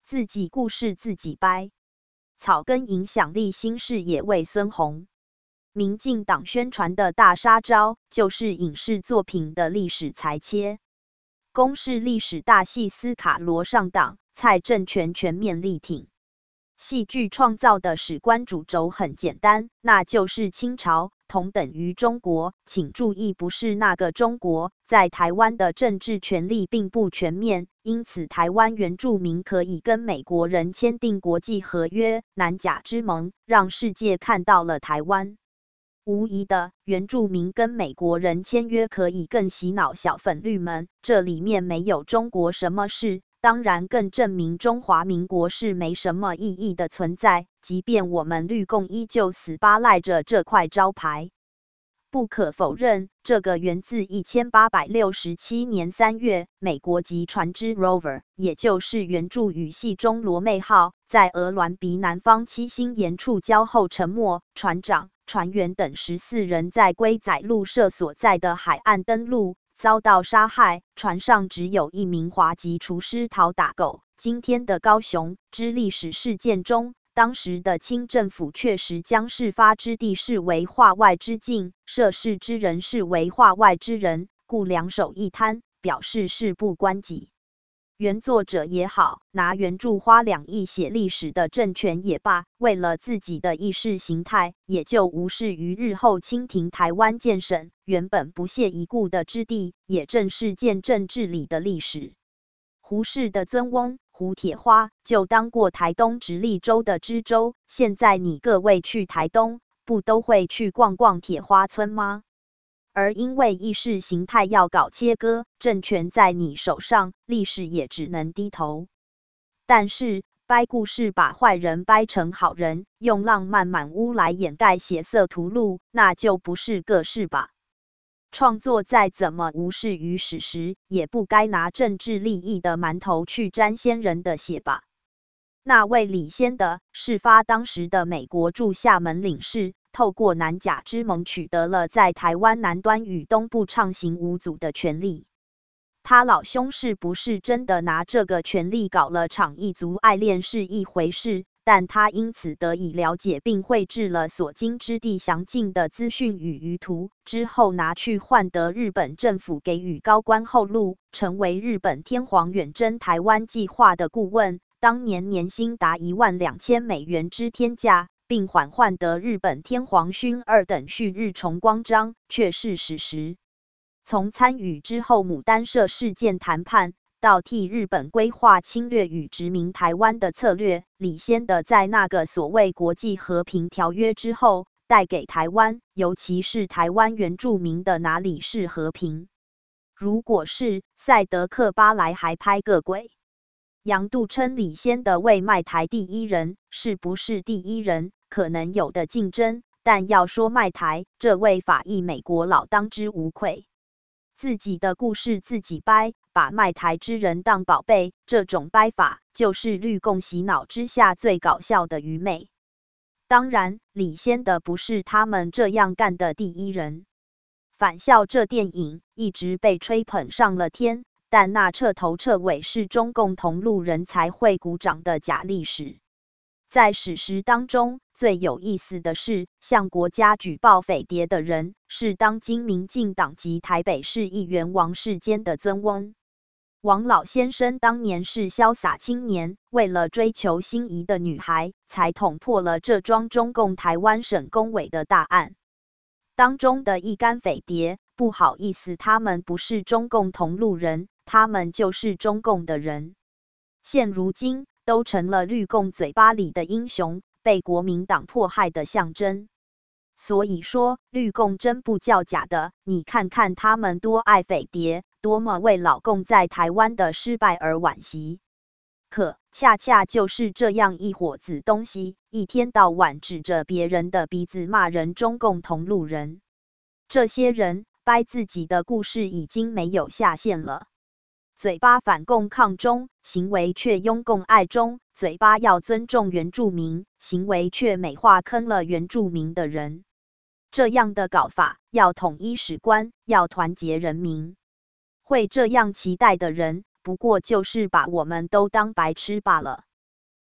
自己故事自己掰。草根影响力新视野为孙宏。民进党宣传的大杀招，就是影视作品的历史裁切。公视历史大戏斯卡罗上档，蔡政权全面力挺。戏剧创造的史观主轴很简单，那就是清朝同等于中国，请注意不是那个中国，在台湾的政治权力并不全面，因此台湾原住民可以跟美国人签订国际合约，南甲之盟，让世界看到了台湾。无疑的，原住民跟美国人签约可以更洗脑小粉绿们，这里面没有中国什么事，当然更证明中华民国是没什么意义的存在，即便我们绿共依旧死扒赖着这块招牌。不可否认，这个源自1867年3月，美国籍船只 Rover， 也就是原著语系中罗妹号，在鹅銮鼻南方7星岩触礁后沉没，船长、船员等14人在龟仔路社所在的海岸登陆，遭到杀害。船上只有1名华籍厨师讨打狗。今天的高雄之历史事件中，当时的清政府确实将事发之地视为化外之境，涉事之人视为化外之人，故两手一摊，表示事不关己。原作者也好，拿原著花2亿写历史的政权也罢，为了自己的意识形态，也就无视于日后清廷台湾建省原本不屑一顾的之地，也正是见证治理的历史。胡氏的尊翁胡铁花就当过台东直隶州的知州，现在你各位去台东，不都会去逛逛铁花村吗？而因为意识形态要搞切割，政权在你手上，历史也只能低头。但是掰故事把坏人掰成好人，用浪漫满屋来掩盖血色屠戮，那就不是个事吧。创作再怎么无视于史实，也不该拿政治利益的馒头去沾先人的血吧。那位李先的事发当时的美国驻厦门领事，透过南甲之盟取得了在台湾南端与东部畅行无阻的权利。他老兄是不是真的拿这个权利搞了场异族爱恋是一回事，但他因此得以了解并绘制了所经之地详尽的资讯与舆图，之后拿去换得日本政府给予高官厚禄，成为日本天皇远征台湾计划的顾问，当年年薪达12000美元之天价，并缓换得日本天皇勋2等旭日重光章，却是史实。从参与之后牡丹社事件谈判，到替日本规划侵略与殖民台湾的策略，李先的在那个所谓国际和平条约之后，带给台湾，尤其是台湾原住民的哪里是和平？如果是，赛德克巴莱还拍个鬼？杨度称李先的为卖台第一人，是不是第一人？可能有的竞争，但要说卖台，这位法裔美国佬当之无愧。自己的故事自己掰，把卖台之人当宝贝，这种掰法就是绿共洗脑之下最搞笑的愚昧。当然，李先的不是他们这样干的第一人。返校这电影一直被吹捧上了天，但那彻头彻尾是中共同路人才会鼓掌的假历史。在史实当中，最有意思的是，向国家举报匪谍的人是当今民进党籍台北市议员王世坚的尊翁。王老先生当年是潇洒青年，为了追求心仪的女孩，才捅破了这桩中共台湾省公委的大案。当中的一干匪谍，不好意思，他们不是中共同路人，他们就是中共的人。现如今都成了绿共嘴巴里的英雄，被国民党迫害的象征。所以说，绿共真不叫假的，你看看他们多爱匪谍，多么为老共在台湾的失败而惋惜。可恰恰就是这样一伙子东西，一天到晚指着别人的鼻子骂人中共同路人。这些人掰自己的故事已经没有下限了。嘴巴反共抗中，行为却拥共爱中；嘴巴要尊重原住民，行为却美化坑了原住民的人。这样的搞法，要统一史观，要团结人民。会这样期待的人，不过就是把我们都当白痴罢了。